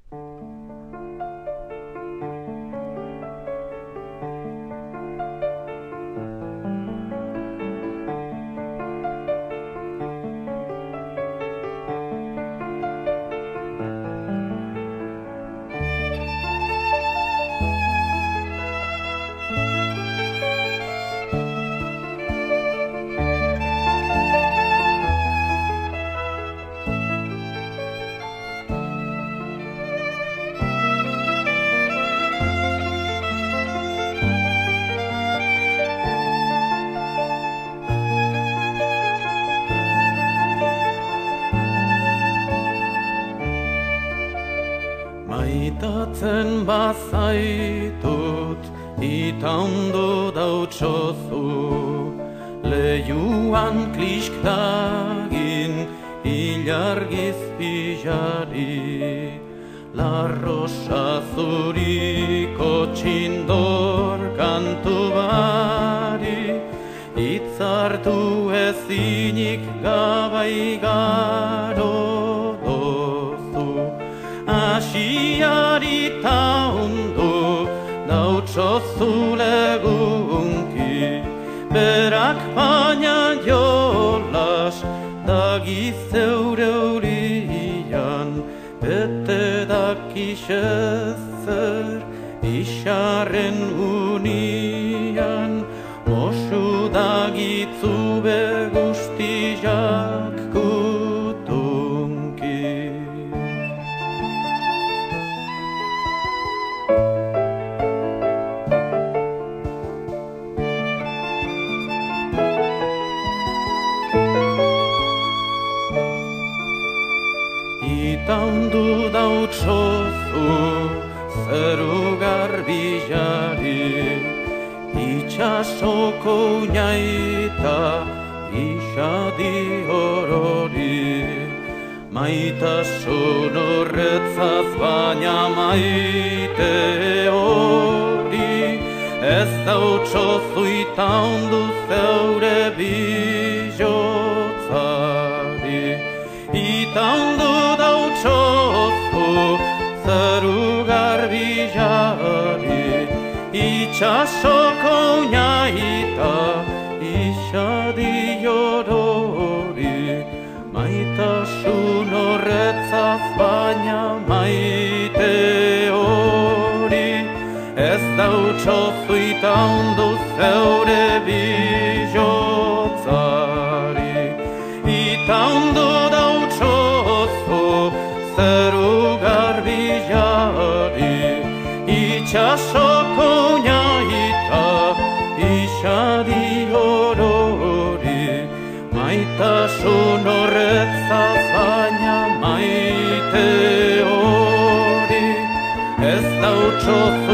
Maitatzen bazaitut, ita ondo dautsozu, leiuan kliskdagin, ilargiz pijari, la rosa zuriko txindor kantu bari, itzartu ezinik gabaigaro dozu. Asiari ta ondo dautsozu legunki, berak baina jolas dagizeure eurian, bete dakixezer isarren unian, osu dagitzu begustijak kutunki. Ita ondo dautsozu zeru garbijari, itxasoko unaita isadi horori, maitasun horretzaz baina maite hori, ez dautsozu ita ondo zeure bijotzari. Ita ondo dautsozu zeru garbijari, itxasoko unaita isadi horori, maitasun horretzaz baina maite hori, ez dautsozu ita ondo zeure bijotzari. Ita ondo dautsozu zeru garbijari, itxasoko unaita isadi horori, maitasun horretzaz baina maite hori, ez dautsozu